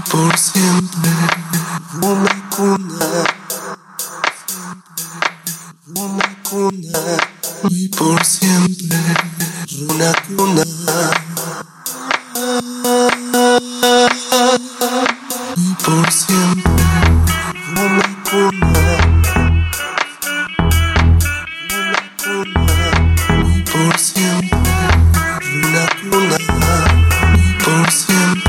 por siempre. Una cuna, una cuna, y por siempre. Una cuna, y por siempre. Una cuna, y por siempre. Una cuna, y por siempre.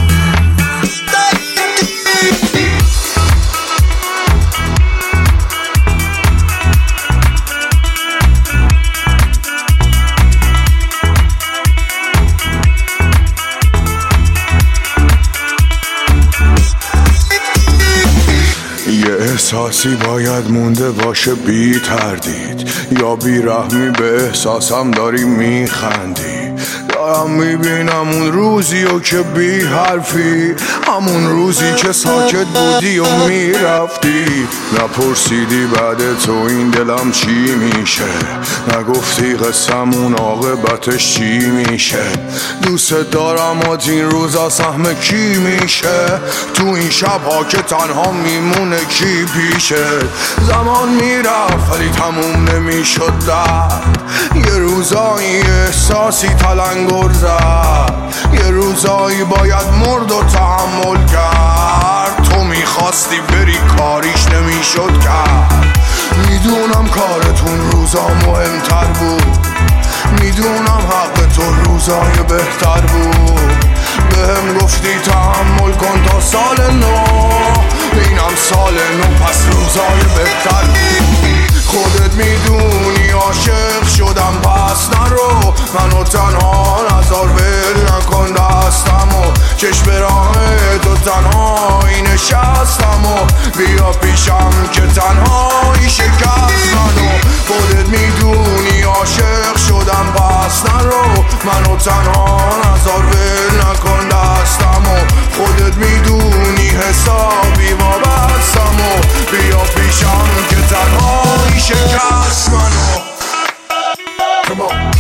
احساسی باید مونده باشه بی تردید، یا بی رحمی به احساسم داری میخندی. دارم میبینم اون روزی و که بی حرفی، همون روزی که ساکت بودی و میرفتی. نپرسیدی بعد تو این دلم چی میشه، نگفتی قسمون عاقبتش چی میشه. دوست دارم و این روزا سهم کی میشه، تو این شبها که تنها میمونه کی پیشه. زمان میرفت ولی تموم نمیشد درد، یه روزایی احساسی تلنگر زد، یه روزایی باید مرد و تحمل کرد. تو میخواستی بری کاریش نمیشد کرد. میدونم کارتون روزا مهمتر بود، میدونم حق تو روزای بهتر بود. بهم گفتی تحمل کن تا سال نو، اینم سال نو پس روزای بهتر بود. خودت میدونی عاشق شدم پس نرو، منو تنها نذار ول نکن دستم و چشم به راه تو تنهایی نشستم و بیا پیشم که تنهایی شکست منو. خودت میدونی عاشق شدم پس نرو، منو تنها نذار ول نکن دستم و خودت میدونی حسابی وابستم و بیا پیشم که تنهایی شکست منو. Come on.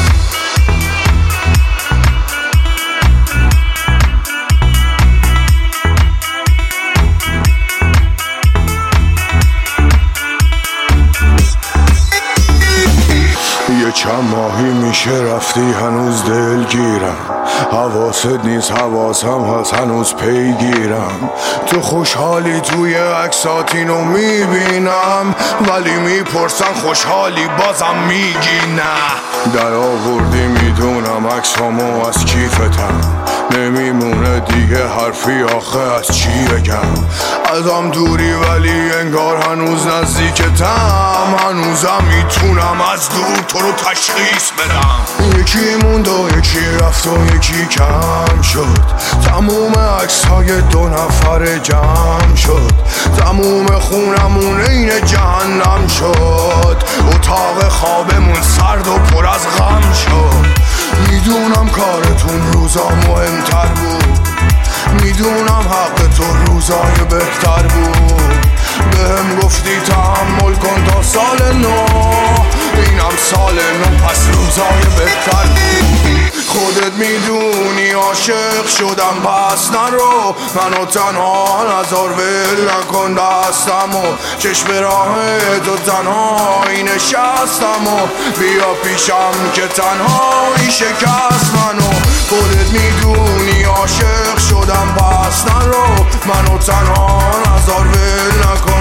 یه چند ماهی میشه رفتی هنوز دلگیرم، حواست نیست حواسم هست هنوز پیگیرم. تو خوشحالی توی عکساتینو میبینم، ولی میپرسن خوشحالی بازم میگی نه. در آوردی میدونم عکسامو از کیفتم، نمیمونه دیگه حرفی آخه از چی بگم. ازم دوری ولی انگار هنوز نزدیکتم، هنوزم میتونم از دور تو رو تشخیص بدم. یکی موند و یکی رفت و یکی کم شد، تموم عکس‌های دو نفر جمع شد. تموم خونمون این جهنم شد، اتاق خوابمون سرد و پر از غم شد. میدونم کارتون روزا مهمتر بود، میدونم حق تو روزای بهتر بود. بهم گفتی تحمل کن تا سال نو، اینم سال نو پس روزای بهتر بود. خودت میدونی عاشق شدم پس نرو، منو تنها نذار ول نکن دستم و چشم به راه تو تنهایی نشستم و بیا پیشم که تنهایی شکست منو. خودت میدونی عاشق شدم پس نرو، منو تنها نذار ول نکن